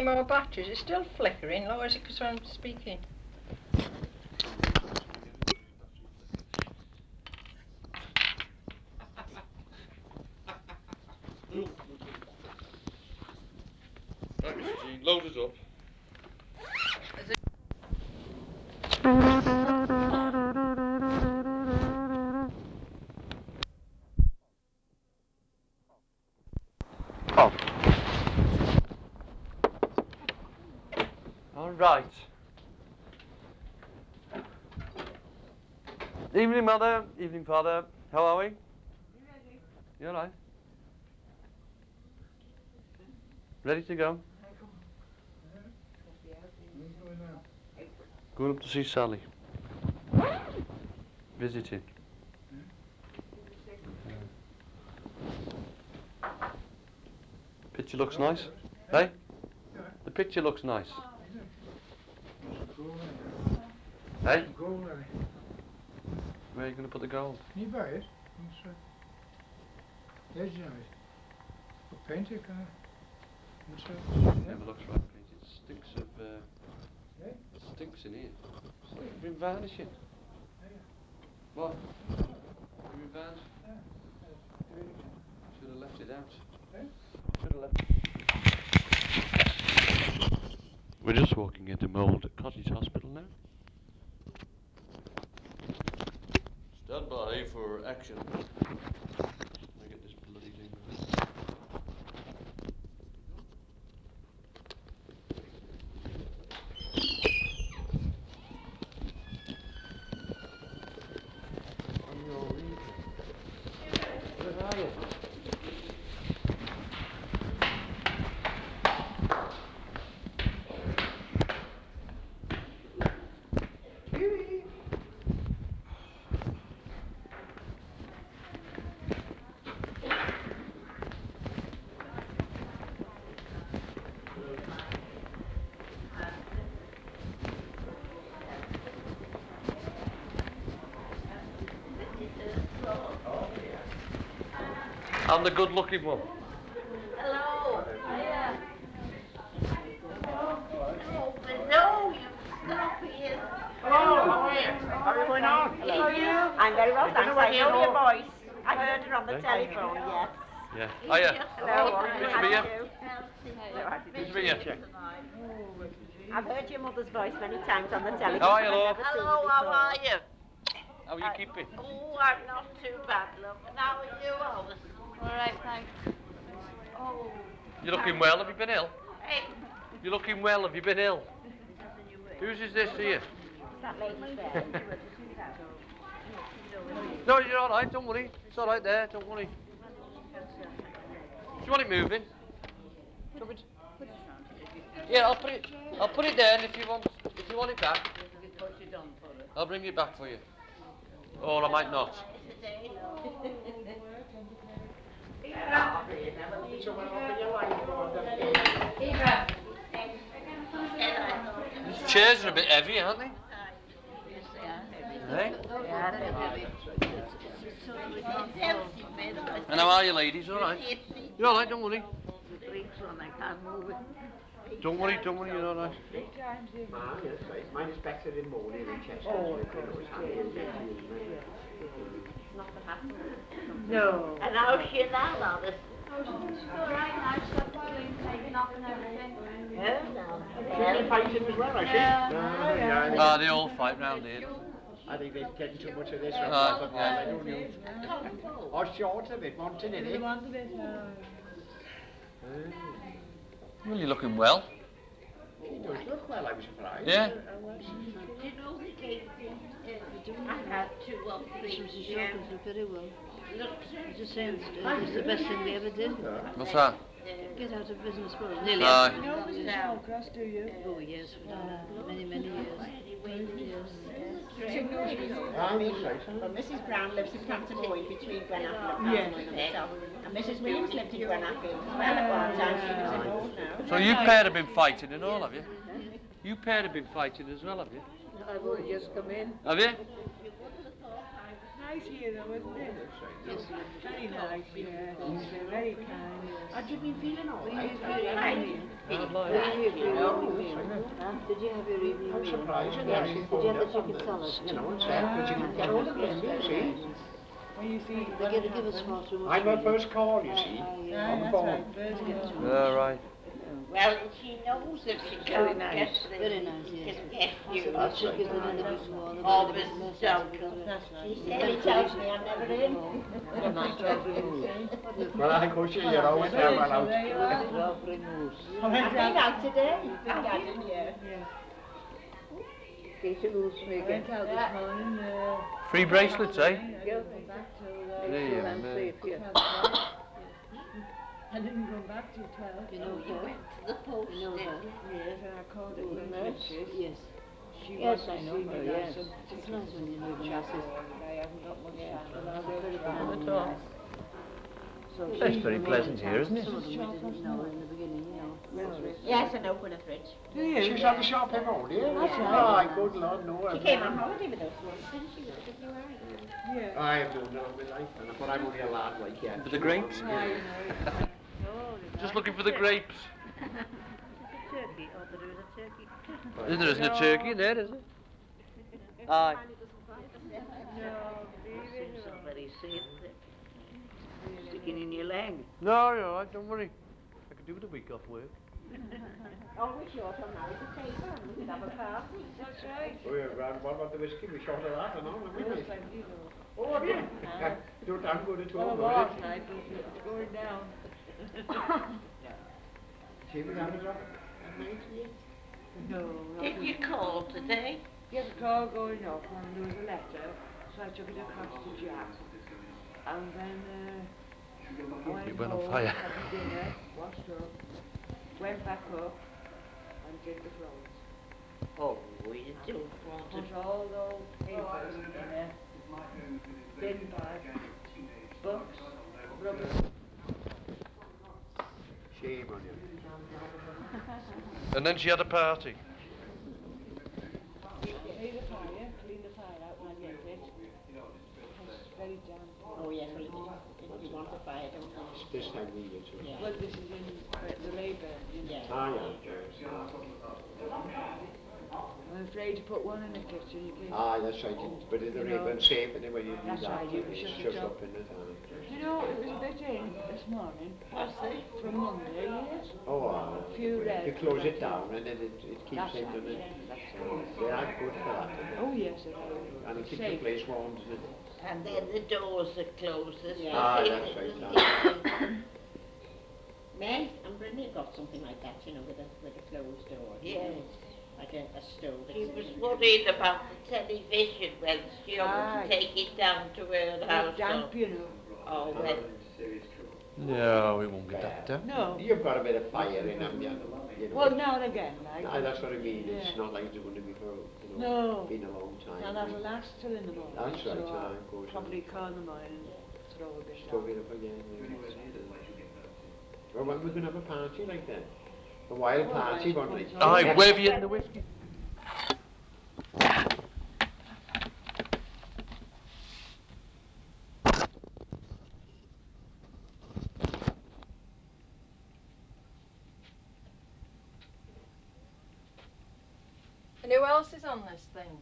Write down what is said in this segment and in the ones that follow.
more batteries? It's still flickering, or is it because I'm speaking? Right, Mr. G, load us up. All right. Evening, Mother. Evening, Father. How are we? You ready? You all right? Ready to go? Going up to see Sally. Visiting. Picture looks nice. Hey? The picture looks nice. Hey? Where are you going to put the gold? Can you buy it? There's it. But paint it, can I? Never looks right painted. It stinks of. It stinks in here. You've been varnishing. What? You've been varnishing? Should have left it out. Should have left it. We're just walking into Mould Cottage Hospital now. Stand by for action. Let me get this bloody thing going. Where are you? I'm the good-looking one. Hello. Hiya. Hello, you snuffies. Hello, how are you? How are you going on? Hello. How are you? I'm very well, thanks. I know your voice. I heard her on the telephone, yes. Yeah. Hiya. Hello. Good to meet you. Good to meet you. I've heard your mother's voice many times on the telephone. How are you, love? Hello, how are you? How are you keeping? Oh, I'm not too bad, love. And how are you, Alice? All right, thanks. Oh. You looking well? Have you been ill? Hey. You looking well? Have you been ill? Whose is this here? That lady there. No, you're all right. Don't worry. It's all right there. Don't worry. Do you want it moving? Yeah, I'll put it there, and if you want it back, I'll bring it back for you. Or I might not. These chairs are a bit heavy, aren't they? Hey? And how are you, ladies? All right? You're all right, don't worry. Don't worry, you're all right. Mine is better in morning and Chester. Oh, of course, not the hassle. No. And how's she now, Alice? Oh, she's all right now. She's got the balloon taken off and everything. She's fighting as well, is she? Ah, they all fight round here. I think they're getting too much of this. Yeah. They don't use. Or short of it, wanting it. They want a bit. Well, you're looking well. She does look well, I'm surprised. Yeah. Do you know the cake? I had two or three. Very well. Looks Just saying, it's the best thing we ever did. What's that? Get out of business, well, nearly Aye. out. You know Mrs. Shawcross, do you? Oh yes, we've done many, many years. Well, Mrs. Brown lives in Crampton Point between Glenappil and Crampton on the top. And Mrs. Williams lived in Glenappil as well at one time. She lives in Mold now. So you pair have been fighting and all, have you? You pair have been fighting as well, have you? I've only just come in. Have you? nice here though, isn't it? Yes, lovely. Very nice, yeah. Yes. Very kind, yes. Had you been feeling all Were you right? here for your I evening didn't meal? feel like Were bad, you here for you your know. evening meal? Did you have your evening I'm meal? surprised you Yes. actually Did you have the phoned us on chicken salad? you know, and said, because you couldn't get hold of him, you see. Well, you see, They what give us happened. far too much. I'm her really. first call, you see, Aye, on the that's phone. right, first I get call. too Yeah, much. right. Well, she knows if she Very can't nice. get them, Very nice, she yes. can get I you. said That's the right. chicken a little bit more. Or A bit Mrs. less. Duncan. That's right. She said he tells me I'm never in. From my Joffrey Moose. Well, I go to you always Well, well out. there you are. Joffrey Moose. I've been out today. Been gathering here. Yeah. Peter Moose I making. went out this morning. Free bracelets, eh? I didn't come back till There, I'm man. safe here. 12 o'clock. I didn't come back till 12. You know Oh, you her? went to the post, You know did her? you? Yes, and I called Little up nurse? Riches. Yes. She Yes, wanted I to know see her, me buy yes. some It's tickets nice when you know the chapel, nurses. and I haven't got much Yeah. time, but I'll Very go good try. Not at nice. all. So That's she very pleasant here, isn't it? Some of them we didn't know in the beginning, you know. Yes, I know Gwyneth Rich. Do you? She was at the shop him on, yeah? That's Aye, good Lord, no. She came on holiday with us once, didn't she, with the WI? Yeah. I've known her all my life, but I'm only a lad like you. For the grapes? I know. Just looking for the grapes. There's a turkey. Oh, there is a turkey. There isn't a turkey in there, is it? Aye. No, leave it Seems so alone. very safe there. Sticking in your leg. No, you're alright, don't worry. I could do with a week off work. Always short on married the table and we could have a party. That's right. Oh, yeah, what about the whiskey? We shot of that and all, haven't we? There's plenty though. Oh, good. You don't have good at Well, all, it no, was is it? like, but it's going down. See, we had it on at night, yes. No, not Did you really. call today? Get the call going off and there was a letter, so I took it across to Jack. And then I went You went on home, fire. had my dinner, washed up, went back up and did the flowers. Oh, you don't want to. Put all those papers in a bin bag, books, rubbish. Shame on you. And then she had a party. Clean the fire out and I get it. It's very damp. Oh, yes, well, you want a fire, don't you? It's this time we get to. Yeah. Well, this is in the Rayburn, you know. Yeah. Ah, yeah. I'm afraid to put one in the kitchen in case. Ah, that's right. But in the You know, ribbon safe anyway, you do that's that. right, you It's shut it just up. up in it, aye. You know, it was a bit in this morning. Was it? From Monday, yes. Oh, Few if red you close that it down and then it keeps That's in, right. doesn't it? That's They are good for that, aren't they? Oh yes, they're very good. And it keeps the Safe. place warm, doesn't it? And then the doors that close this Yeah. Ah, way, that's the right, kitchen. Mel and Brynny got something like that, you know, with a closed door. Yes. Like a stove. She was worried about the television when she ought to take it down to her house. It's damp, you know. Oh, well. No, we won't get that done. No. You've got a bit of fire in them, you know. Well, now and again, like. No, that's what I mean. Yeah. It's not like it's going to be for, you know, No. been a long time. And that'll last till in the morning. That's right, so aye, of course. probably call in the morning and throw a bit Stoke down. it up again. Well, when we can have a party like that? A wild Well, party, I won't we? suppose Aye, where have you hidden the whiskey? And who else is on this thing?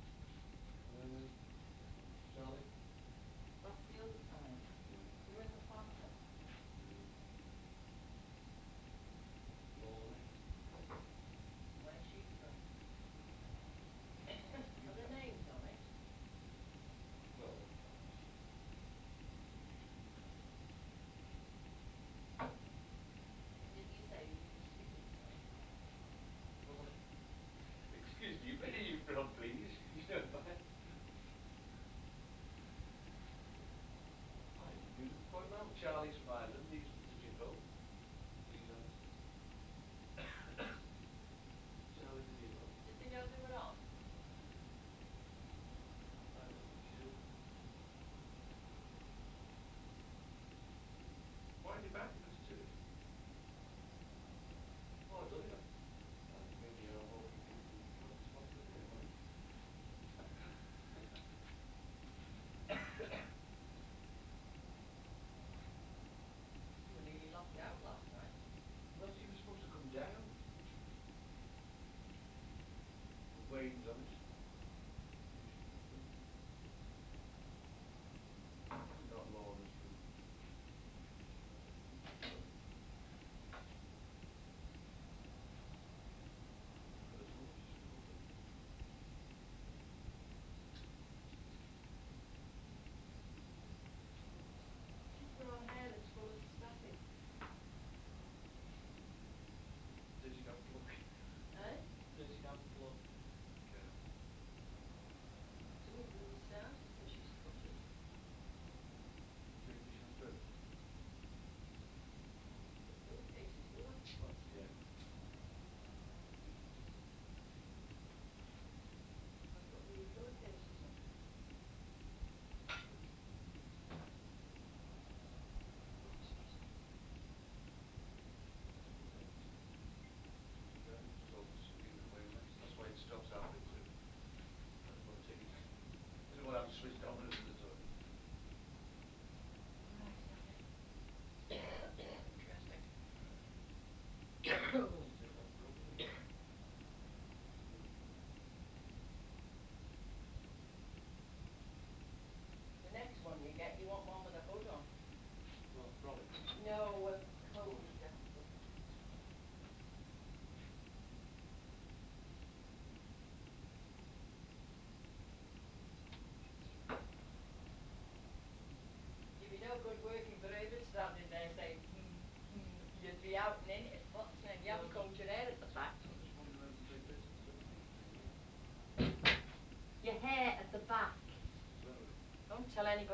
Charlie? That's the other side. Who in the planter? Where's she from? Are there names on it? And did you say who you were sticking from? Excuse me, where are you from, please?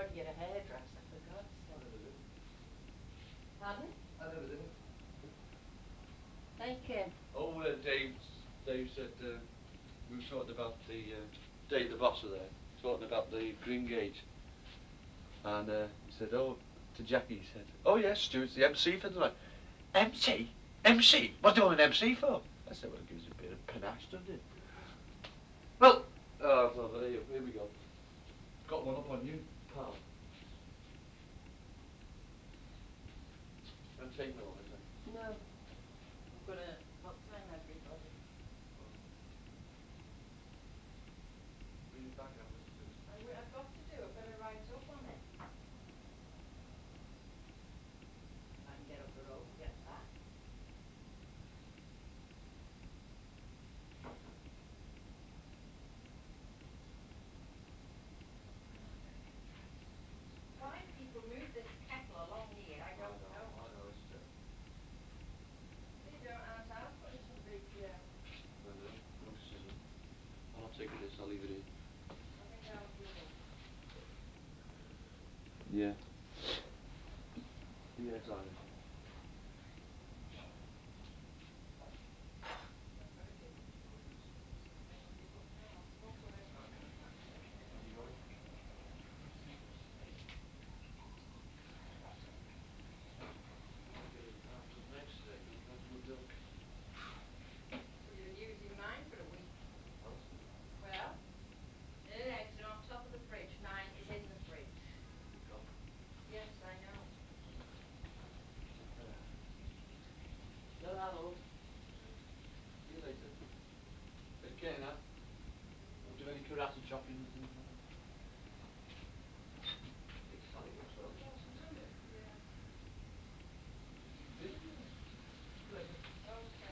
to get a hairdresser, for God's I sake. never did. Pardon? I never did. Like, Oh, Dave said we were talking about the Dave the boss were there, talking about the green gauge, and he said, oh, to Jackie, he said, oh yes, Stuart's the MC for tonight. MC? MC? What do you want an MC for? I said, well, it gives a bit of panache, doesn't it? Well, so here we go. Got one up on you, pal. I'm taking one, is it? no. I'm gonna, what time, everybody? Bring it back and have a listen to it. I've got to do, I've got to write up on it. If I can get up the road and get back. Why people move this kettle along here, I don't know. I know, it's terrible. They don't aren't ours putting some big, I know, notices them. I'm not taking this, I'll leave it here. I think ours will. Yeah. Yeah, it's Irish. I've got to give something on my book now. I've spoken about something. Have you got it? I'll get it half a dozen eggs today, don't have no milk. Well, you've been using mine for a week. What? Well, her eggs are on top of the fridge. Mine is in the fridge. You're gone. Yes, I know. Ta-ra, love. See you later. Take care now. Don't do any karate chopping and things like that. Hey, Sally, looks well dressed, isn't it? Yeah. She's been in there. See you later. Okay.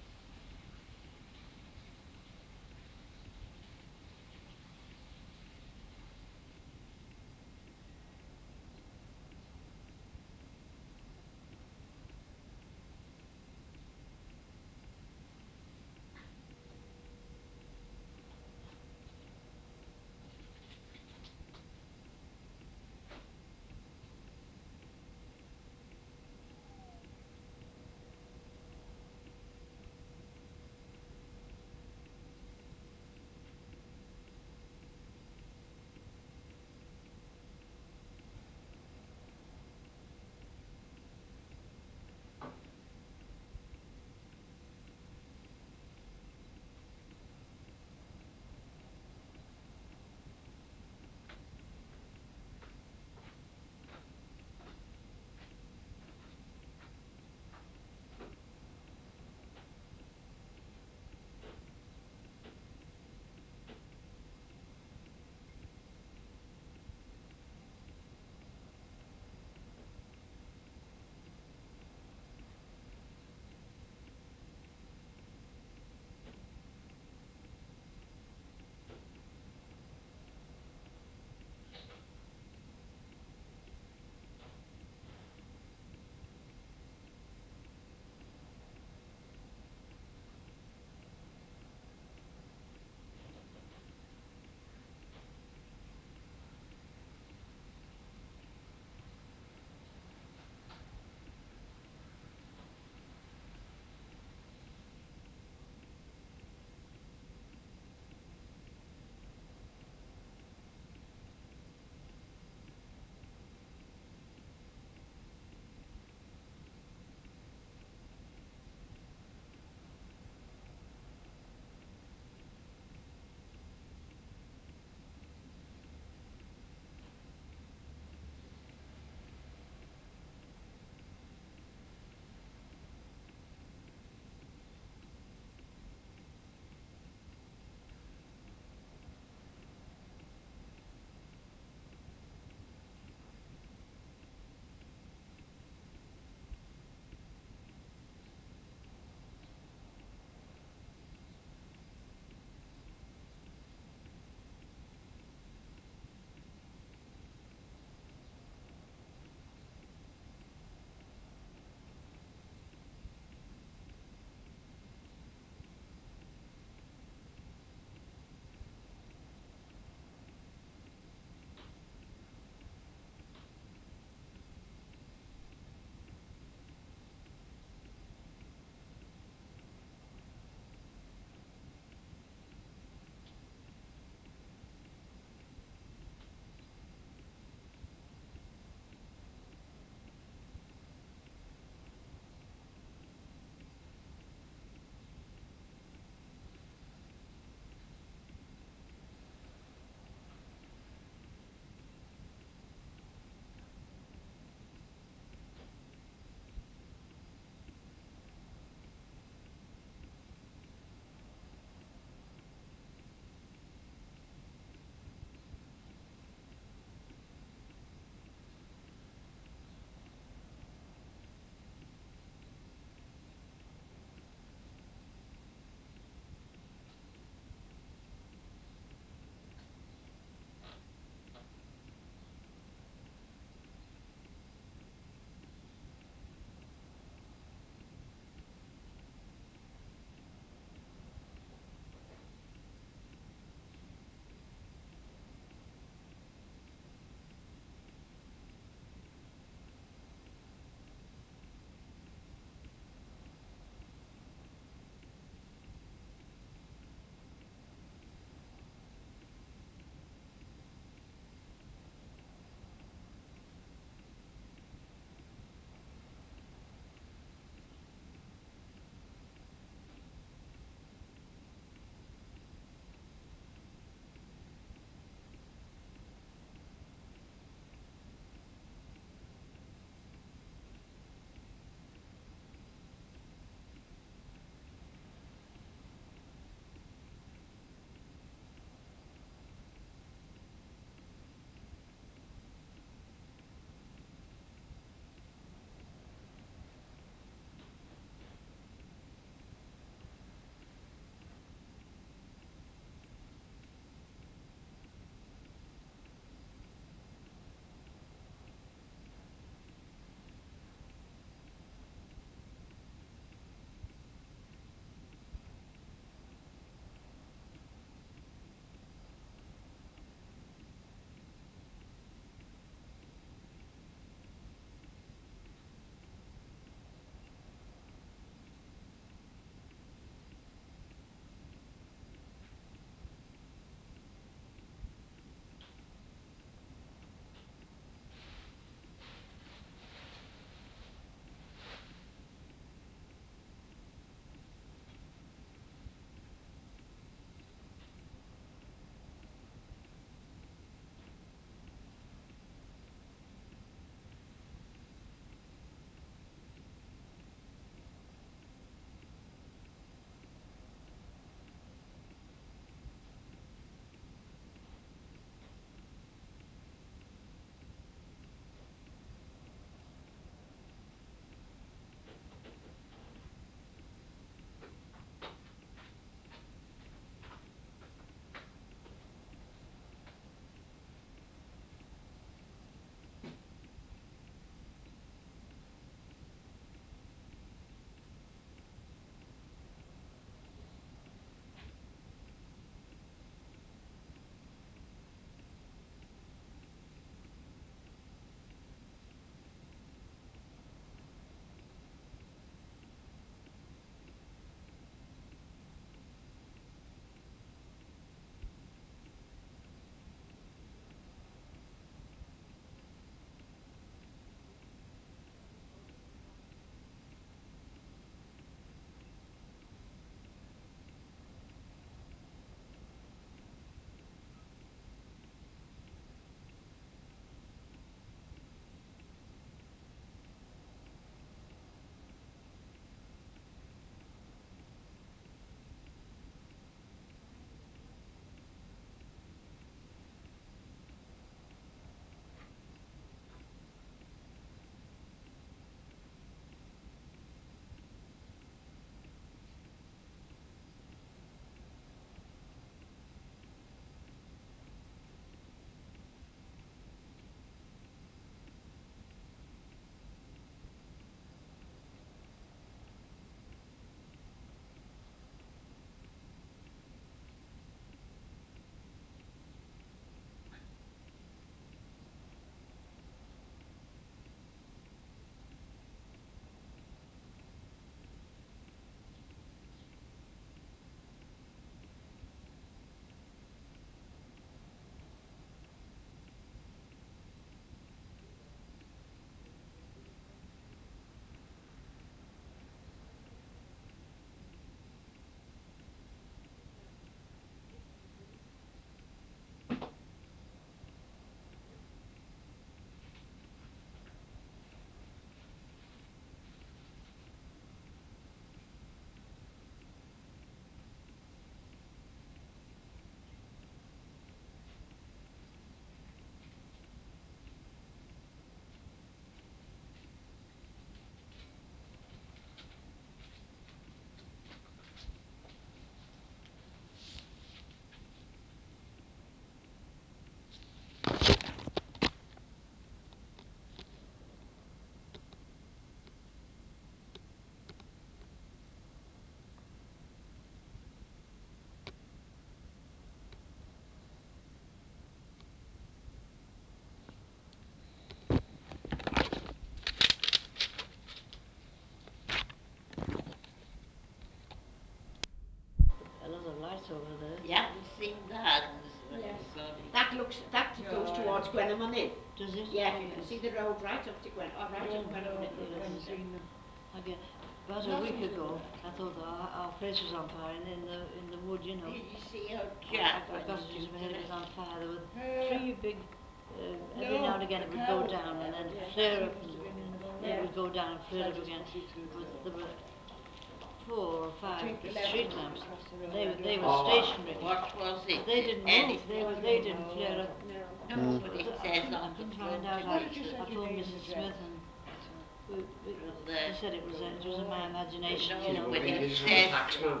over there. You haven't seen that. Yes. That goes towards Gwenham Inn. Does it? Yeah, Oh, you can yes. see the road right up to right up Gwenham Inn. Yes. And, seen them. Again, about a week ago, I thought our place was on fire in the wood, you know. Did you see how I Jack got went it to into my head it was on fire. There were Uh, three big, every now and again it would go down and then flare up, and it would go down and flare up again. But there were 4 or 5 street lamps, and they were stationary. What was it? They didn't move, they didn't flare up. No, but it I says couldn't, I on the couldn't front find out. of I it. told Mrs. Smith, and they said it was in my imagination, you No, know. but It it is from the says... taxman.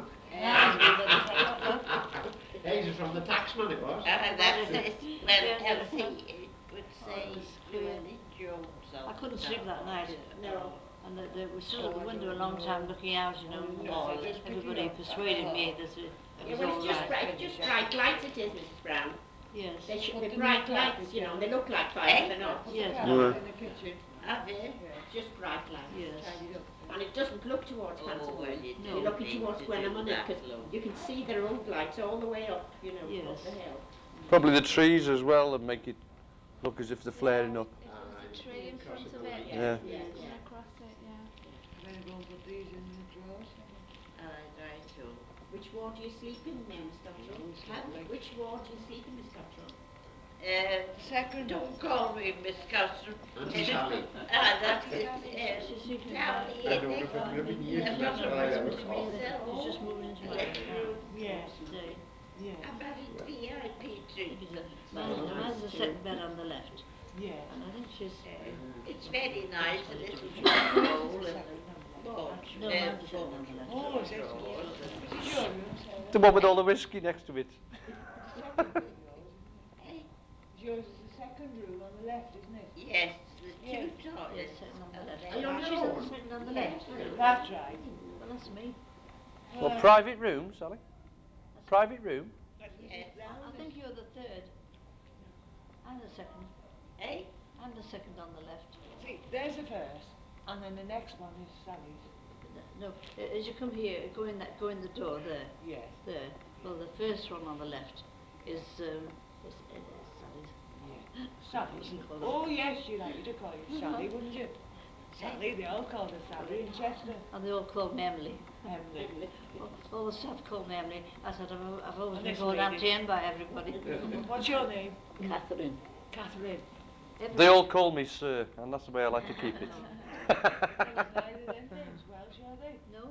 Hayes is from the taxman, it was. That's it. Well, Yes, Elsie, it would Oh, say it was Llewellyn queer. Jones on I couldn't the sleep top that of night. it. No. And we stood at the window a long time looking out, you know. Everybody persuaded me that it Yeah, was well, all right. it's just bright lights it is, Mrs. Brown. Yes. They're bright lights, you know, and they look like fire, Eh? but they're not. Yes. Right. In the kitchen. Have you? Just bright lights. Yes. Tidied up. And it doesn't look towards Oh, Hanson well, Gwen. you No. do You're looking need towards to Gwenham do Inn that, because love. you can see the road lights all the way up, you know, Yes. up the hill. Probably the trees as well that make it look as if they're flaring up. If there was a tree in front of it, Yeah. coming across it, yeah. I'm going to go and put these in the drawers. Right too. Which ward do you sleep in now, Miss Cottrell? Which ward do you sleep in, Miss Cottrell? Second, don't call me Miss Custer. Auntie Sally. That's it. She's sleeping Sally, I don't know for blooming years I've that's got what I a ever room to thought. myself. He's just moving into my Little room. Yes. today. Yes. I'm having VIP treatment. Mine's the second bed on the left. Yes. And I think she's... It's very nice, a little charcoal and a bunch No, mine's the second on the left. Oh, is it? drawers. Which is your room, Sarah? The one with all the whiskey next to it. The second room, yours, isn't it? Yours is the second room on the left, isn't it? Yes, the Yes. two toilets. Yes, second on the left. and Are you on She's your on own? the second on the Yes. left. That's right. Well, that's me. What, private room, Sally? Private room? Yes. I think you're the third. I'm the second. Eh? I'm the second on the left. See, there's the first, and then the next one is Sally's. No, as you come here, go in the door there. Yes. There. Well, the first one on the left is Sally's. Yeah. Sally's. Wouldn't call her. Oh, yes, you'd like you to call you Sally, wouldn't you? Sally, they all called her Sally in Chester. And they all call me Emily. Emily. All the staff call me Emily. I said I've always And been this called lady. Auntie Anne by everybody. What's your name? Catherine. Catherine. They all call me Sir, and that's the way I like to keep it. Well, there's neither of them names Welsh, are they? No.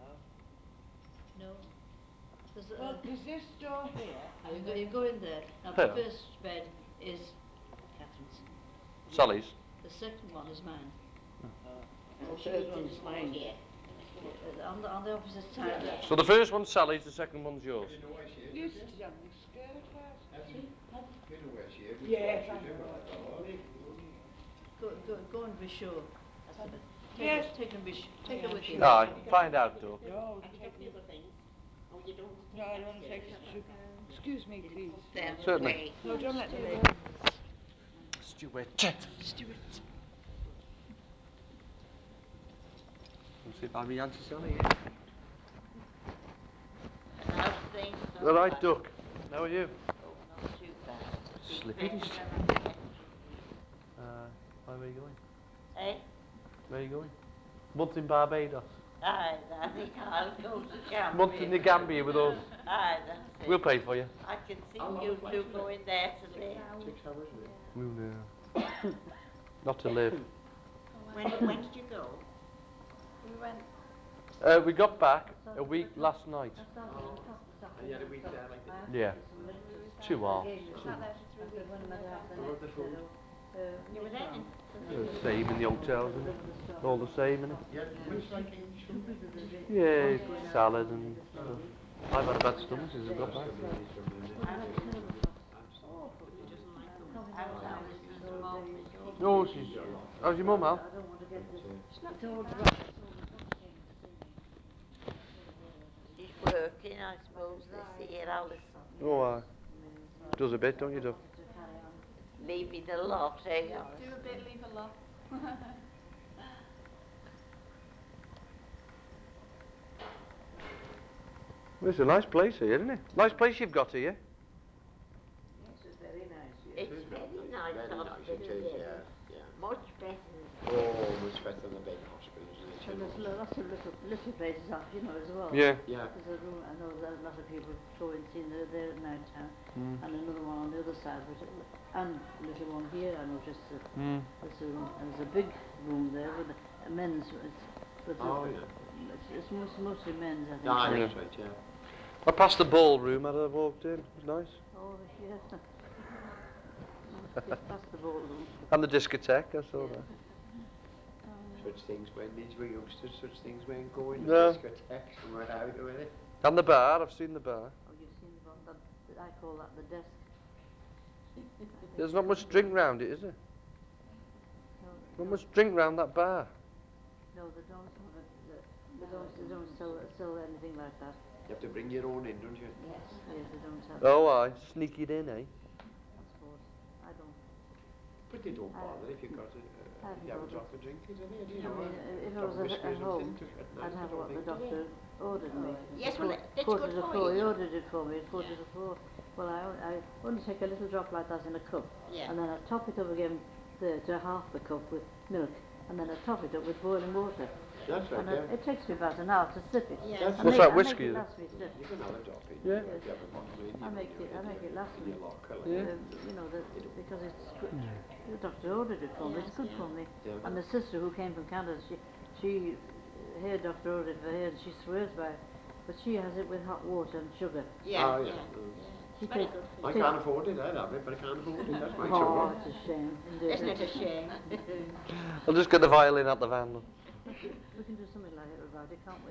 No. Well, there's this door here. You go in there. Now Hello. the first bed is Catherine's. Sally's. The second one is mine. The third one's mine. Yeah. On the opposite side. So the first one's Sally's, the second one's yours. You know why she is? You used to have your skirt class. You know where she is? Yes, I She's in know. with her. Go and be sure. That's the best. Yes. Take her with you. Aye, find out though. No, Have you got the other things? Oh, you don't no, I don't take it. Excuse me, please. Them Certainly. away. No, don't let the lady. Stuart. Stuart. Let's see if I'll be Auntie Sally. And how's things? All right, Duck. How are you? Oh, not too bad. Slippy. Where are you going? Eh? Where are you going? Month in Barbados. Aye, I think I'll go to Gambia. Month in the Gambia with us. Aye, that's it. We'll pay for you. I can see How long you a flight two was it? going there to live. 6 hours, is it? No. Not to live. When did you go? We went. We got back a week last night. And you had a week there like this? Yeah. 2 hours. Sat there for 3 weeks in November. What about the food? You were there? The same in the hotels, isn't it? All the same, isn't it? Yeah, much like English food. Yeah, salad and stuff. I've had a bad stomach since I got back. How's Alison's mum? Is she No, she's... How's your mum, Al? She's working, I suppose, this year, Alison. Oh, does a bit, don't you, Duck? Leaving a lot, eh, Do Alison? a bit, leave a lot. It's a nice place here, isn't it? Nice place you've got here. Yes, it's very nice, yes. It It's is very very nice nice, it hospital, is, yes. yeah, yeah. Much better. Oh, much better than the big hospitals, isn't it, And you there's know? lots of little places off, you know, as well. Yeah. Yeah. There's a room, I know that a lot of people go and see there at night time, Mm. and another one on the other side, and a little one here, I noticed that Mm. there's a big room there with a men's, Oh, yeah. it's mostly men's, I think. Ah, Yeah. that's right, yeah. I passed the ballroom as I walked in. It was nice. Oh, yes. Just past the ballroom. And the discotheque, I saw Yeah. that. Such things when these were youngsters, such things weren't going to No. discotheques and what have you, were they? And the bar, I've seen the bar. Oh, you've seen the bar, I call that the desk. There's not much drink round it, is there? Not much drink round that bar. No, they don't have it. They don't sell anything like that. You have to bring your own in, don't you? Yes, they don't have. Oh, I sneak it in, eh? I suppose. I don't. But they don't bother if you got a, if you haven't got the drink, is it? You know, If I was at home, I'd have what the doctor ordered me. Yes, well, that's Quarter good to for four. He you. ordered it for me at quarter to four. Well, I only take a little drop like that in a cup, Yeah. and then I top it up again to half the cup with milk, and then I top it up with boiling water. That's right, And yeah. it takes me about an hour to sip it. Yes. That's What's right. that, whiskey, I is make it? it last me stiff. You can have a drop in, Yeah. if you have a bottle in, I make it last in me. your locker. Like Yeah. You know, because it's good. The doctor ordered it for me. It's Yes, good yeah. for me. Yeah. And the sister who came from Canada, she her doctor ordered it for her, and she swears by it. But she has it with hot water and sugar. Yeah, Oh, yeah. yeah, Mm. yeah. She It's very takes- good for I you. can't afford it, I'd have it, but I can't afford it, that's my Oh, trouble. it's a shame. Indeed. Isn't it a shame? I'll just get the violin out the van. We can do something like it about it, can't we?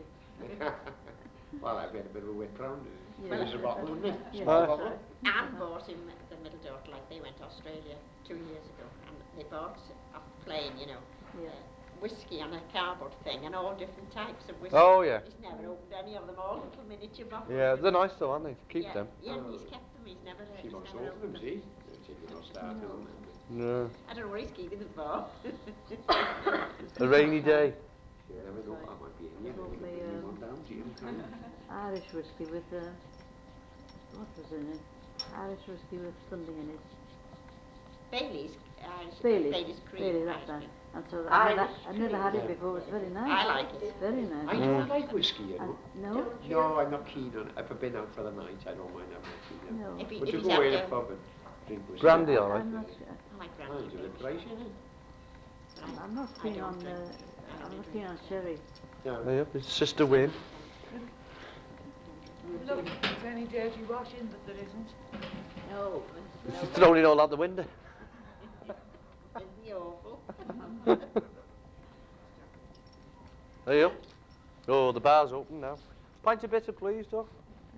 Well, I've got a bit of a wet round. Yeah. Finish the bottle, wouldn't it? Yeah, Small that's bottle. right. Anne bought him, the middle daughter, like they went to Australia 2 years ago, and they bought off the plane, you know, Yeah. whiskey on a cardboard thing, and all different types of whiskey. Oh, yeah. He's never opened any of them, all little miniature bottles. Yeah, you they're know. nice though, aren't they? To keep Yeah, them. yeah, and he's kept them. He's never She must never open them, opened see? She'd be not starting on them. No. I don't know what he's keeping them for. A rainy day. You never know, I might be in here, Brought they can me, bring me one down to you. Irish whiskey with what was in it? Irish whiskey with something in it. Bailey's, Irish, Bailey's cream. Bailey's, Irish that's right. cream. And so Irish I've never had it cream. before. It's very nice. I like it. Very nice. I don't like whiskey, you And, know. no? No, I'm not keen on it. If I've been out for the night, I don't mind having a tea. No. If, he, But if you he's go in a after, pub and drink whiskey. Brandy, all right. I'm not. I like Oh, brandy. it's a bit pricey, isn't it? But I'm not I keen don't on. drink. I I'm only not drink keen on sherry. Yeah. There you go. It's Sister Win. Look, it's any dirty washing, but there isn't. No, It's no. throwing it all out the window. Isn't he awful? There you go. Oh, the bar's open now. Pint of bitter, please, Doc.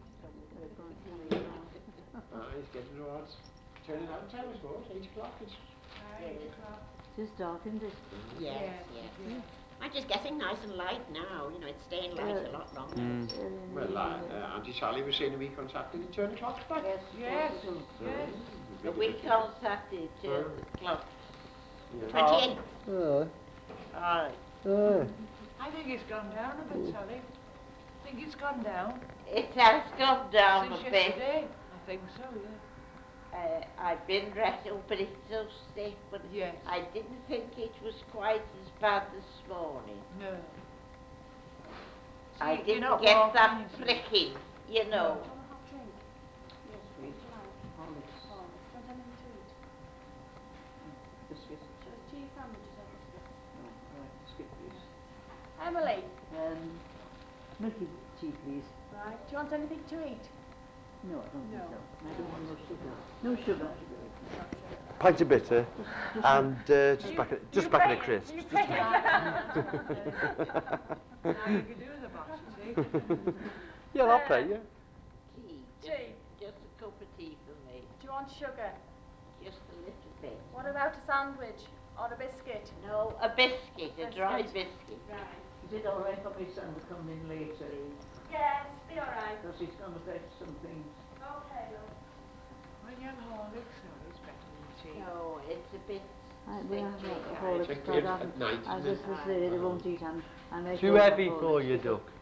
It's getting towards turning out time, I suppose. 8 o'clock. It's 8 o'clock. It is dark, isn't it? Yes, yes. Mine is getting nice and light now. You know, it's staying light a lot longer. Mm. well, Auntie Sally was saying a week on Saturday to turn the clocks back. Yes, yes. A week on Saturday, 2 o'clock. Yeah. 28th. Aye. I think it's gone down a bit, Sally. I think it's gone down. It has gone down Since a bit. yesterday. I think so, yeah. I've been dressed up, but it's so stiff. But Yes. I didn't think it was quite as bad this morning. No. I See, you're didn't not get walking, that you see. pricking, you know. Do you want a hot drink? Yes, please. Horlicks. Do you want anything to eat? Biscuit. Shall I tea sandwiches or biscuit? No, all right, biscuit, please. Emily! Milky tea, please. Right, do you want anything to eat? No, I don't think No. so. I don't want no sugar. No sugar. Pint of bitter and just back in a crisp. Now you can do the box, you see. Yeah, I'll pay you. Tea. Tea. Just a cup of tea for me. Do you want sugar? Just a little bit. What about a sandwich? Or a biscuit? No, a biscuit, a dry biscuit. Right. Is it all right for my son to come in later? Yes, be alright. Because he's going to fetch some things. Okay, love. When you have Horlicks, no, it's better than tea. No, it's a bit We have sickly, a guys. Horlicks, Check but it at night, I isn't just it? say they won't eat and I make Too all the heavy for Horlicks you, because Duck.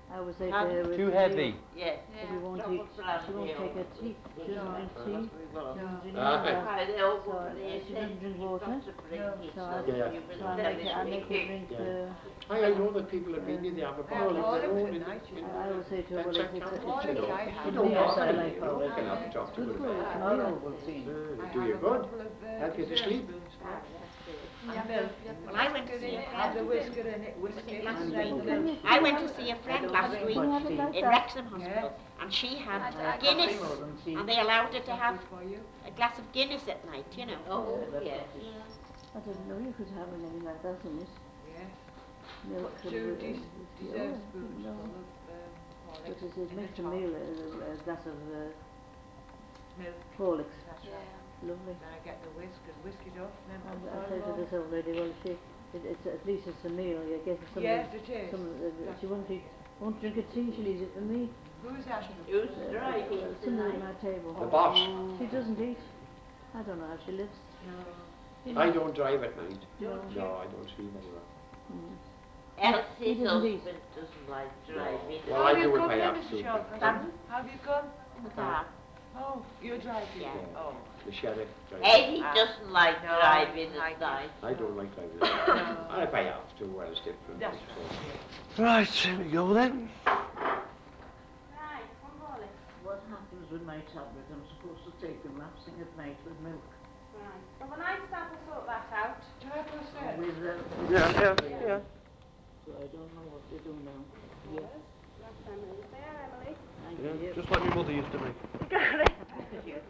I would say to Pardon? her, Too heavy. Yes. if you won't Drop eat, of she won't brandy take or her tea. She doesn't drink tea. She doesn't drink any of Aye. that. Why, they all go So for the she doesn't drink water. Got to bring it, So so Yeah. you will I tell make her drink Yeah. I know that people have been in the army, but Horlicks their own at in night, you in know. I would say to her, well, Fence it's counties, you know. I have. You don't Yes, bother I me, like you know, Horlicks. can have a drop to Good it. for you, it's I an thing. Do you have a good. couple of Help you to dessert sleep. spoons Ah, full. that's it. And milk. Well, I went to see a Have the friend. whisker in it, Was whisk it it, last and week? then milk. I went to see a friend last drink week much tea. in Wrexham Hospital, and she had Guinness, more than tea. and they allowed her to have For you. a glass of Guinness at night, you know. Oh, yes. I didn't know you could have anything like that in it. Yes. Milk Put and two whiskey. dessert Oh, spoons no. full of But Horlicks it in makes the a top. meal, a glass of Milk. Horlicks. That's right. Lovely. Then I get the whisk and whisk it up, and then And put I the say to this old lady, well, it's at least it's a meal. You're getting something. Yes, it is. She won't drink a tea. She leaves it for me. Who's that? Who's driving Somebody at tonight? my table. The boss. She doesn't eat. I don't know how she lives. I don't drive at night. Don't you? No, I don't sleep very well. Elsie's doesn't eat. husband doesn't like driving. Well, How I do you do if come I then, have Mrs. to. Shelford? Pardon? How have you come? In the car. Oh, you're driving? Yeah. Oh. The sheriff drives. Eddie doesn't like No, driving I at night. I don't like driving at night. And if I have to, well, it's different. That's So. right. Right, here we go then. Right, one Horlicks. What happens with my tablet? I'm supposed to take them lapsing at night with milk. Right. Well, the night staff will sort that out. Can I pass that? With Yeah. So I don't know what they do now. Yes. Last Emily's there, Emily. Thank Yeah, you. just like my mother used to make. Look at you.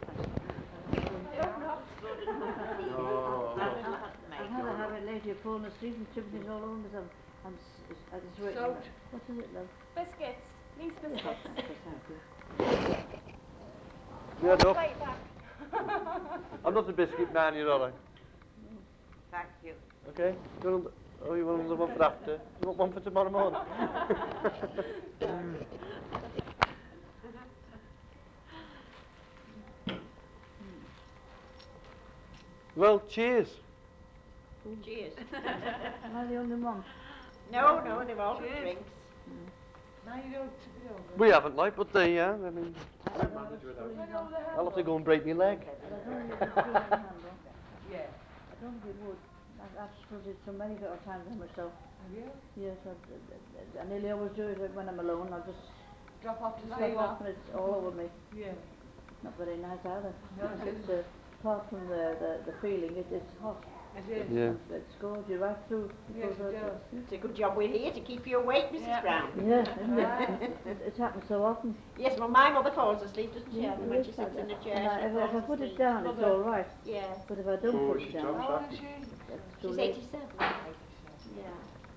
No. I've had a habit lately of falling asleep and tripping all over myself. I just wait. Soaked. What is it, love? Biscuits. Nice biscuits. Thank you. Yeah, no. Plate back. I'm not the biscuit man, you know, like. Thank you. Okay? You want another one for after? You want one for tomorrow morning? Well, cheers. Cheers. Am I the only one? No, they've all got Cheers. drinks. Now you don't tip it over. We haven't, like, but they, yeah, I mean, I manage without. Let go of the I'll have to handle. go and break my leg. I don't think it would screw in the handle. Yeah. I don't think it would. I've screwed it so many times on myself. Have you? Yes, I nearly always do it when I'm alone. I'll just Drop off to stop sleep. off and it's all over me. Yeah. Not very nice either. No, it It's, isn't. apart from the feeling, it's hot. It is. Yeah. And it scores you right through. Yes, it does. It's a good job we're here to keep you awake, Mrs. Brown. Yeah, isn't it? It happens so often. Yes, well, my mother falls asleep, doesn't she, Yeah, Ellen, it when is she sits bad. in a And chair, she if I falls put it asleep. down, it's Mother. all right. Yes. But if I don't Oh, put she it down, drops How old that. is she? it's too She's late. 87. 87. Yeah.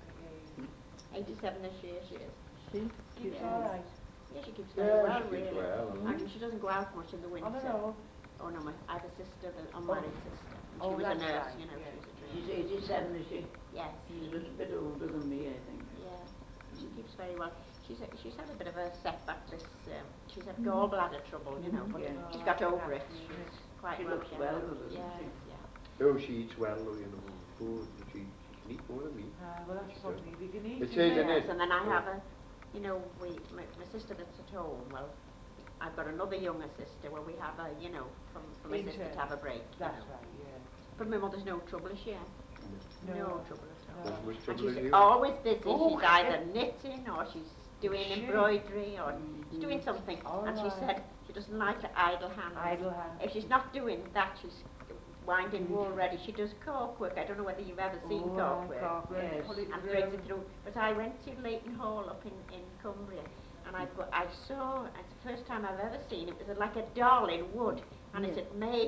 Okay. 87 this year she is. See? Keeps Yes. all right. Yeah, she keeps very Yeah, well, she keeps really. well. I mean, she doesn't go out much in the winter. On her own. Oh no, I have a sister, the unmarried sister. And she Oh, was a that's nurse, right, you know, yeah. she was a She's dream. 87, is she? Yes. She's a little bit older than me, I think. Yeah. She keeps very well. She's had a bit of a setback this, she's had gallbladder trouble, you know, but Yeah. she's got over it. She's quite She well looks again. well, doesn't Yes, she? yeah. Oh, she eats well, though, you know. Food, she can eat more than me. Well, that's She probably does. if you can eat It it. is, isn't Yes, it? and then I have a, you know, my sister that's at home, well, I've got another younger sister where we have a, you know, for my sister to have a break, you That's know. right, yeah. But my mother's no trouble, is she? No. No trouble at all. Not as much And trouble as she's you. always busy. Oh, She's either knitting or she's doing She? embroidery or she's doing something. All And she right. said she doesn't like to idle hands. Idle hands. If she's not doing that, she's winding wool ready. She does cork work. I don't know whether you've ever seen cork work. Yes. And brings it through. But I went to Leighton Hall up in Cumbria, and I saw, it's the first time I've ever seen, it was like a doll in wood, and it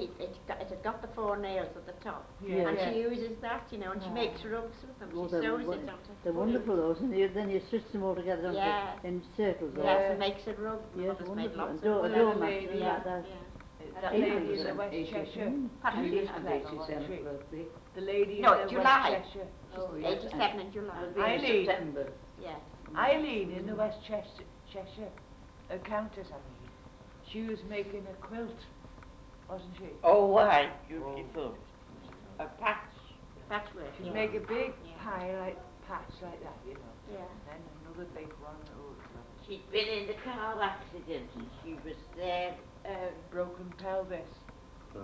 had got the 4 nails at the top. Yeah. And Yeah. she uses that, you know, and she makes rugs with them. Oh, She sews it onto. they're wonderful those, and then you stitch them all together, don't Yes. you? In circles. Yeah. Yes, and makes a rug. My Yes, mother's made wonderful. lots And of door rugs. mats and Yeah, like that. yeah. That Aprons lady in the and West Cheshire. Pardon? She was And clever, 87 wasn't she? birthday. The lady No, in the July. West Cheshire. She's 87 in July. Eileen. September. Yes. Eileen in the West Cheshire, a countess, I mean. She was making a quilt, wasn't she? Oh, why? Beautiful. A patch. Patchwork. She'd make a big Yeah. pie like patch like that, you know. Yeah. And then another big one. Oh, it was she'd been in a car accident and she was there, Broken pelvis. Oh.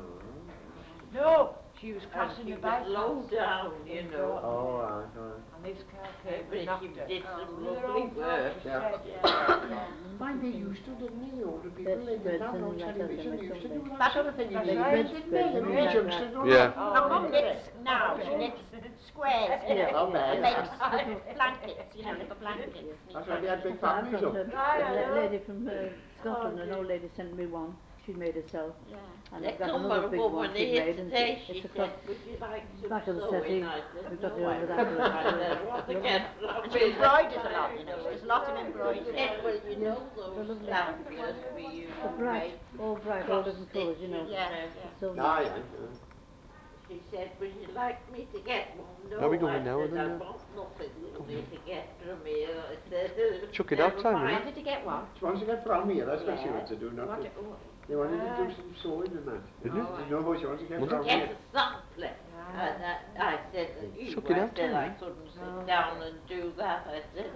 No, she was and crossing she the was bypass. low down, you in know. Dorking, Oh, right. and this car came But and knocked she her. did some With her lovely own work. daughter Yeah. said, Mind they used to, didn't they? The older people, they didn't have no television. They used to do that That's sort of thing. You that's didn't right. didn't they? You know, Yeah. these youngsters don't Yeah. know. My mum Oh, knits now, Oh, she yeah. knits squares, you Yeah. know, Yeah. and makes blankets, you know, little blankets. That's why they had big I've families, got though. a lady from Scotland, Oh, an old lady sent me one. She'd made herself. Yeah. And There I've got come another a big woman one she'd here made, and today, it's she across said, would you like some back of the sewing? settee. I said, We've got no, it I over don't. that. I said, what to get from And she me? embroiders a lot, you know. There's a lot of embroidery. She said, well, you know They're those lovely. samplers we used The to bright, make? all bright, all different colours, you know. Yeah, So Ah, nice. yeah. She said, would you like me to get one? No, Are we going I now, said, then, I yeah? want nothing really to get from here. I said, Chuck it out, never Simon. mind. Wanted to get what? She wants to get from here, that's what she Yeah. wants to do, not What? to, they wanted to do some sewing and that. Did you? You know what she wants to get Was it? from Get here. a sampler. And I said, Chuck it out, I said I Tony. couldn't sit down and do that.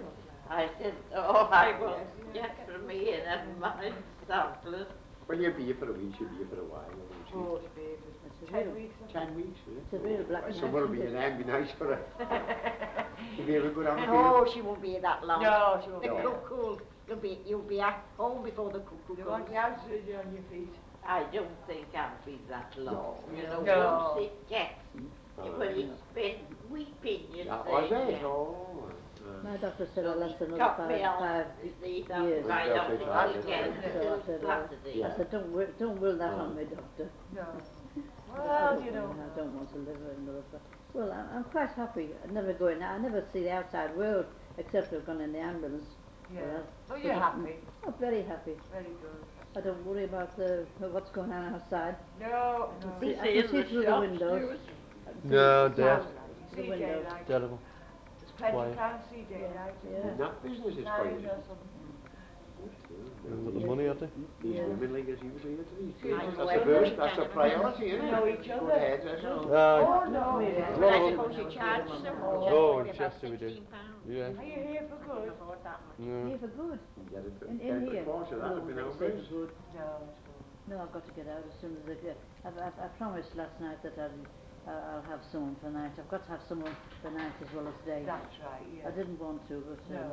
I said, oh, I won't get from here, never mind samplers. Well, you'll be here for a week, she'll be here for a while, won't she? Oh, to be It's a 10 real, weeks. 10 weeks, is it? it's a real black Well, and summer will white, be isn't an it? end, be nice for her. You'll be able to go down and No, she won't be here that long. No, she won't The be here. cuckoo, you'll be at home before the cuckoo You comes. want you absolutely on your feet. I don't think I'll be that long. No. You know, No. once it gets, well, it's been weeping, you Yeah, see. was it? Yeah. Oh. My doctor said So I'll he last another cut me five off, you see, that's years. why Well, I that's don't it, get yeah. So I till said, Saturday. I said, don't will that on me, doctor. No. I Well, don't you want, know. I don't want to live another. Well, I'm quite happy. I never go in. I never see the outside world except I've gone in the ambulance. Yeah. Well, Oh, you're happy. I'm very happy. Very good. I don't worry about what's going on outside. No, no. I can see through the windows. No, Sounds Dad. like you The see window. daylight. Terrible. There's plenty Quiet. can't see daylight. Yeah. In that business, it's 9 quite or easy. something. They've got the money, have they? These Yeah. women like us usually into these See, business. I That's the know first, each that's the other. priority, isn't We it? know each Good other. hairdresser. Oh, no. Really. A And lot I of suppose you charge some for just Oh, only in about Chester we do. £16. Yeah. Are you here for I good? can afford that much. Yeah. Here for good. Get a In good here. quarter, that would be No, no they say good. for good. No, it's good. No, I've got to get out as soon as I get. I promised last night that I'll have someone for night. I've got to have someone for night as well as day. That's right, yeah. I didn't want to, but No.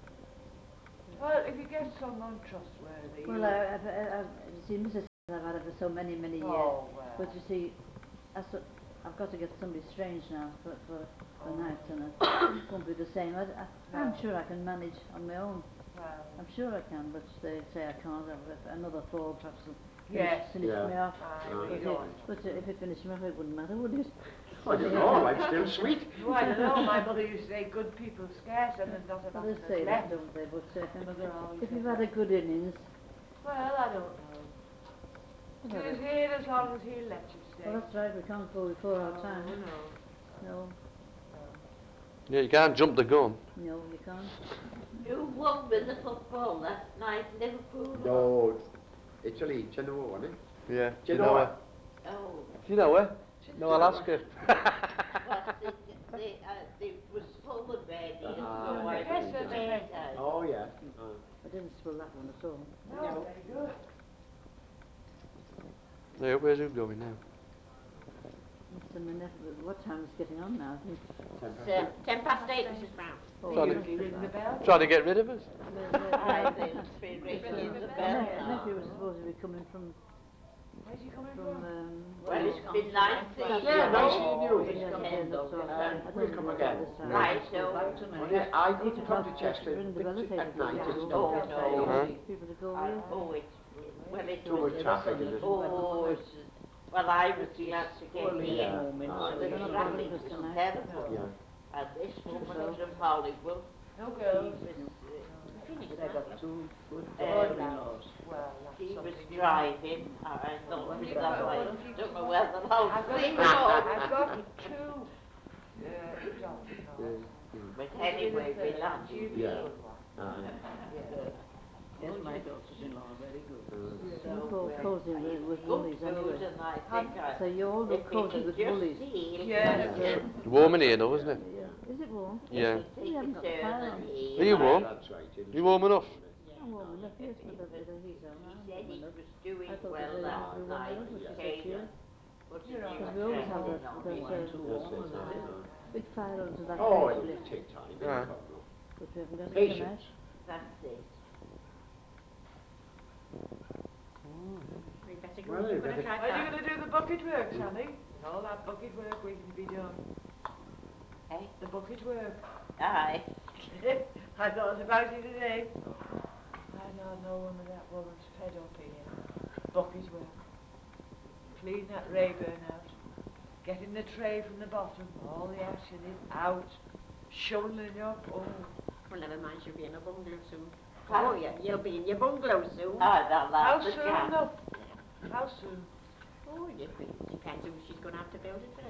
Well, if you get someone trustworthy, well, you see, Mrs. I've had her for so many years. Oh, well. But you see, I've got to get somebody strange now for Oh. night, and it won't be the same. I'm No. sure I can manage on my own. Well, I'm sure I can, but they say I can't. Another fall perhaps will yes. finish me off. Aye, Uh, we don't. But if it finished me off, it wouldn't matter, would it? I don't know, I'm still sweet. No, I don't know. My mother used to say good people scarce and there's not Well, enough they of say us that, left. don't they? But Mother always if said you've had that. a good innings, Well, I don't know. She's here as long as he'll let you stay. well, that's right. We can't go before our time. Oh, no. No, Yeah, you can't jump the gun. no, you can't. Who won with the football last night, Liverpool? No, Italy, do you know what, eh? Yeah. Do you know her? Oh, Do you know her? No, I'll ask her. well, they was full of bed, so I Yes, was that's bed. Oh, yeah. I didn't spill that one at all. No, very good. Yeah, where's who going now? Mr. Minette, what time is getting on now? I think. It's 8:10, Mrs. Brown. Oh, Trying They to- usually ring the bell. Trying to get rid of us? I think it's ringing the bell now. Nephew was supposed to be coming from Where's he coming from. from? Well, it's been nice seeing you. Yeah, nice seeing you. It's Yeah, coming, that's all. though. We'll come again. Right, so, Only I couldn't come to Chester Ring the bell at night. It's Oh, too no. Huh? People to go I, with. oh, it's, well, it's, Too much traffic, is it? oh, it's, well, I was glad to get Yeah. here. Ah, The yeah. traffic was Tonight. terrible. Yeah. And this woman So- from Hollywood, No she girls. was, finished I that. got two good Oh, daughter-in-laws. well, that's She was something different. driving, I thought Well, to you've myself, got I one, don't know whether I'll I've got, see her. I've got two daughters-in-law. But anyway, we She's landed. a Yeah. good one. Yeah. Yes, my daughters-in-law are very good. So, Cozy with good woolies food, anyway. and I think So you all if look we cozy can with just woolies. heal, Yes. Warm in here though, isn't it? Yeah. Is it warm? Yeah. Take haven't a got the turn fire and on. heal. Are you warm? That's right. You warm enough? warm Oh, enough, yes, with a bit of heat on. he I'm said warm he enough. was doing I thought well the last day was night. warm enough, He but she said said she is. put a You're new on Because that we always have dressing that, on that him. That's it. big fire under that Oh, bed it'll split. take time. Yeah. It'll come, no. But we haven't got it Patience. tonight. That's it. We better go. Well, You're you going to better- try Are you that? going to do the bucket work, Sally? With all that bucket work waiting to be done. Hey? The bucket work. Aye. I thought about it today. I don't know when that woman's fed up here. Bucket work. Clean that Rayburn out. Getting the tray from the bottom. All the ash in it out. Shoveling up. Oh. Well, never mind, she'll be in a bungalow soon. Oh, yeah, you'll be in your bungalow soon. How soon, though? How soon? Oh, it depends who she's going to have to build it for.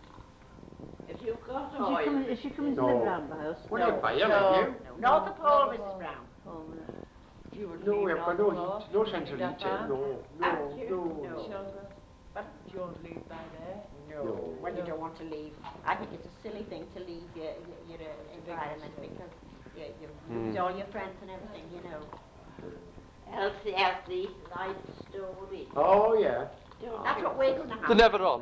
If you've got Is she coming to No. live round the house? What do you buy, you? No, not the Paul, Not the Mrs. Paul. Brown. Oh, no. You wouldn't No, leave we've it got on no the floor. heat, no central In that heating, van. no. No. Children. But you won't leave by there. No. Well, you No. don't want to leave. I think it's a silly thing to leave your environment because you lose all your friends and everything, you know. Elsie has these nice stories. Oh, yeah. That's what we're going to have. They're never on.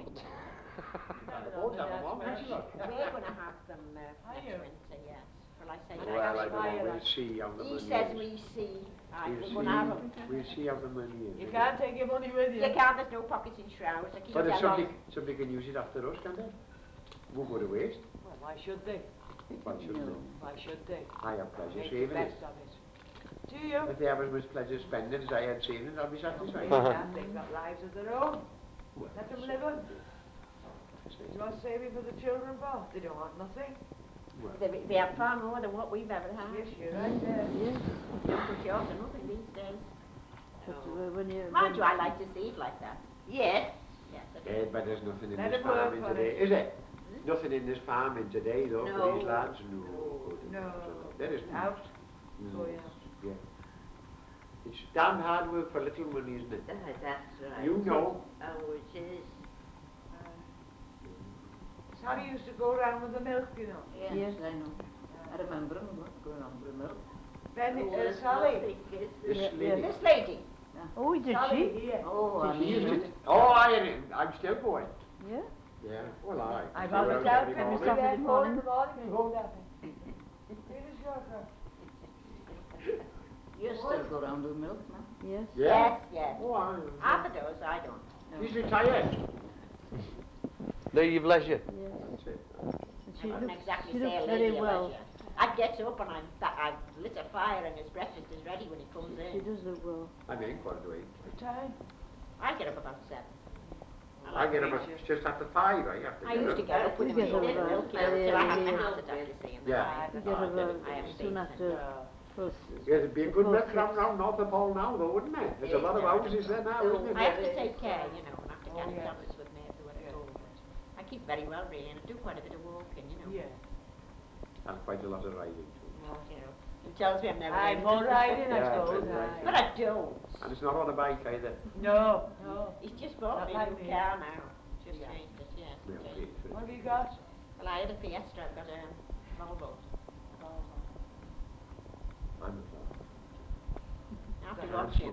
Won't have them on, won't you, look? We're going to have them Are next you? winter, yes. Well, I say Well, I next don't know. winter. We'll see how the money He says is. we see. Aye, We'll we're see. going to have them. We'll see how the money is. You can't take your money with you. You can't, there's no pockets in shrouds. I keep But if telling somebody can use it after us, can't they? Won't go to waste. Well, why should they? Why shouldn't No. they? Why should they? I have pleasure Make the saving it. best of it. Do you? If they have as much pleasure spending as I had saving it, I'll be satisfied. They've got lives of their own. Well, Let them so live on. they do. You want saving for the children, Bob? They don't want nothing. Well, they have far more than what we've ever had. Yes, you're right there. Yes. You don't put yours to nothing these days. But when you... Mind you, I like to see it like that. Yes. Yes, I do. yeah, but there's nothing in Let this him work farming for today, it. is it? Nothing in this farming today, though, for No. these lads? No. No. There isn't. Out. No. Going out. Yeah. It's damn hard work for little money, isn't it? That's right. You know. Oh, it is. Sally used to go around with the milk, you know. Yes, I know. I remember him going on with the milk. Then Oh, there's Sally. nothing, is there? This Yeah, lady. This lady. Oh, did Sally she? here. Oh, I She mean... used to. Oh, I'm still going. Yeah? Yeah. Well, I. I've go got around myself every in morning. the Saturday phone in morning. the morning to hold that. Finish your girl. You still go round with milk, man? Yes. Yeah. Yes. Oh, I. Arthur does, I don't. She's retired. Leave leisure. Yes. That's it. And I wouldn't exactly she say looks a very lady of well. leisure. I get up and I've lit a fire and his breakfast is ready when he comes She in. does look well. I'm in quarter to 8. What time? I get up about 7. I get up at just after 5. I have to I get used up. to get up with him You and get go up to milk, you know, very till I had early. my heart attack, you see. And Yeah. I You have get I get up it. I have soon faith after... in Well, Yeah, there'd be a good before milk round 6. North of Pole now, though, wouldn't there? There's a lot of Yeah. houses there now, Oh, isn't I there? have to take care, you know, and I have to carry yes. tablets with me everywhere I Yes, go. But I keep very well, really, and I do quite a bit of walking, you know. Yeah. And quite a lot of riding, too. Well, you know, he tells me I'm never I'm going more to. riding, I Yeah, suppose. very right. But I don't. And it's not on a bike either. No, no. He's just bought Not me a like new me. car now. Just Yeah. changed it, yes. Well, changed. paid for it. What have you got? Well, I had a Fiesta, I've got a Volvo. I'm a farmer. I have to I'm watch him.